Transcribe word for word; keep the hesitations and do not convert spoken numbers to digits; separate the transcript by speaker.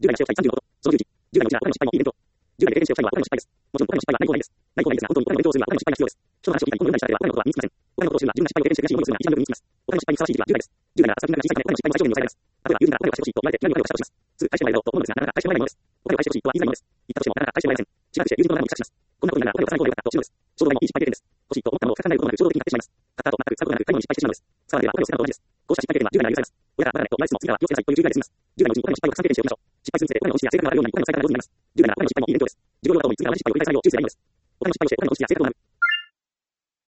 Speaker 1: じゅう代が失敗さんじゅうのこと。そのじゅういち、じゅう代のうちは他の失敗もいい伝統。じゅう代の経験してお二人は他の失敗です。もちろん他の失敗はない方がいいです。ない方がいいですが、本当に他の勉強をするには他の失敗が必要です。人の話を聞いたり、本の裏にしただけでは他のことは身につきません。他のことを知るには自分が失敗を経験して悔しい思いをするのが一番よく身につきます。他の失敗にふさわしい時期はじゅう代です。じゅう代なら朝日が小さいため他の失敗も最小限に抑えられます。例えば友人からお金を貸してほしいと言われて嫌味を彼をしたとします。すぐ返してもらえるだろうと思うのですが、なかなか返してもらえないものです。お金を返してほしいとは言いづらいものです。言ったとしてもなかなか返してもらえません。しばらくして友人との仲も難しくします。こんなことになるならお金を貸さない方がよかったと知るのです。衝動買いもいい失敗経験です。欲しいと思ったものを深く考えることなく衝動的に買ってしまいます。買った後全く使うことなく買い物に失敗してしまうのです。さらにはお金を捨てたのと同じです。こうした失敗経験はじゅう代なら許されます。親がまだねと言われつつも次からは気をつけなさいというじゅう代で済みます。じゅう代のうちにお金の失敗をたくさん経験しておきましょう。失敗するにつれてお金の知識や性格が上がるようになりお金の使い方が上手になります。じゅう代ならお金の失敗もいい勉強です。授業料などもいつが同じ失敗を繰り返さないよう注意すればいいのです。お金の失敗をしてお金の知識や性格を学ぶ。